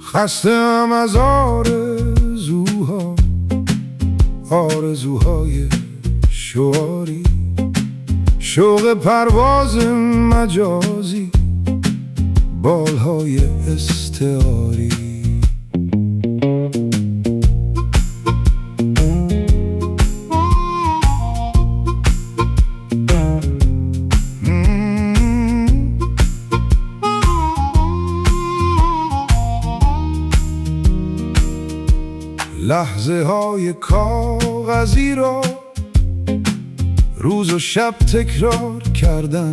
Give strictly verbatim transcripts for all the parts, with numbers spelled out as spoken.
خسته‌ام از آرزوها، آرزوهای شعاری، شوق پرواز مجازی، بالهای استعاری. لحظه های کاغذی را روز و شب تکرار کردن،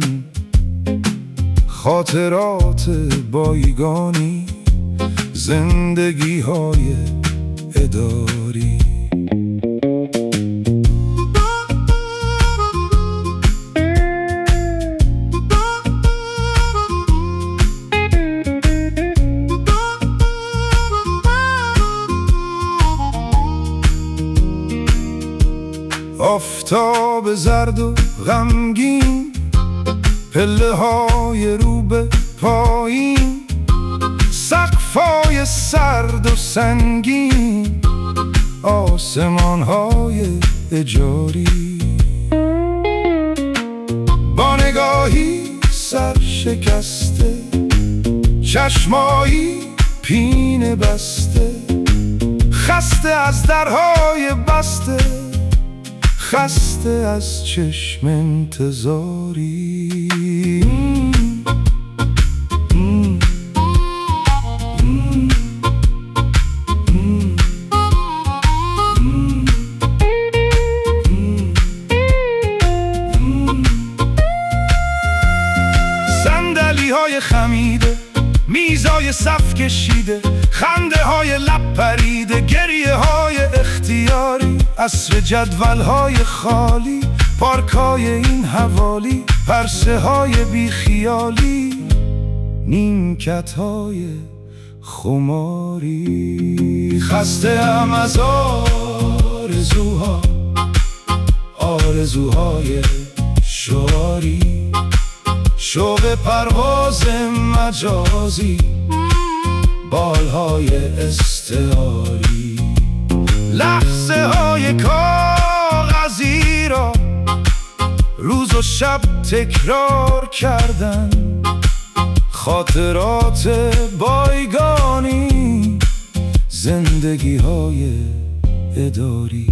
خاطرات بایگانی، زندگی های اداری. آفتاب زرد و غمگین، پله های رو به پایین، سقفای سرد و سنگین، آسمان های اجاری. با نگاهی سرشکسته، چشمایی پینه بسته، خسته از درهای بسته، خسته از چشم انتظاری. صندلی های خمیده، میزای صف کشیده، خنده های لب پریده، گریه های اختیاری، عصر جدول های خالی، پارک های این حوالی، پرسه های بیخیالی، نیمکت های خماری. خسته ام از آرزوها، آرزوهای شعاری، شوق پرواز مجازی، بالهای استعاری. لحظه های کاغذی را روز و شب تکرار کردن، خاطرات بایگانی، زندگی های اداری.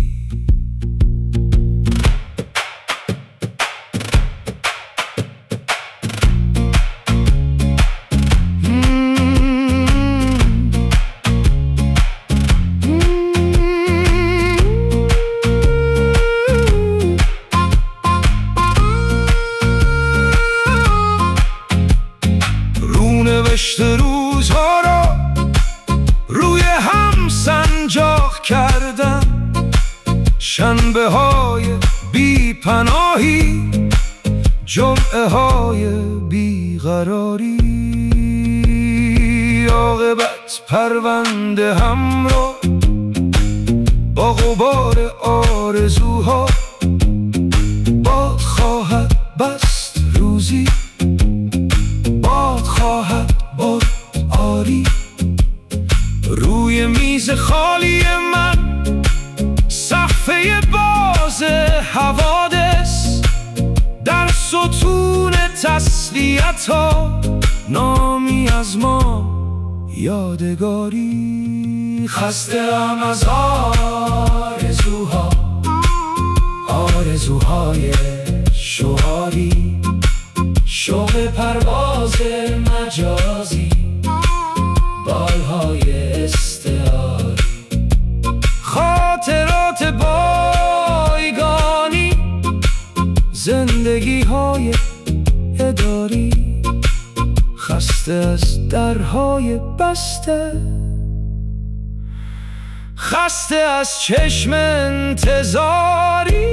نوشته روزها را روی هم سنجاق کردم، شنبه های بی پناهی، جمعه های بیقراری. عاقبت پرونده هم را با غبار آرزوها باد خواهد بست روزی، باد خواهد باد آری. روی میز خالی من صفحه باز حوادث، در ستون تسلیت ها نامی از ما یادگاری. خسته ام از آرزوها، آرزوهای شعاری، شوق پرواز مجازی، بالهای استعاری. خاطرات بایگانی، زندگی های اداری. خسته از درهای بسته، خسته از چشم انتظاری.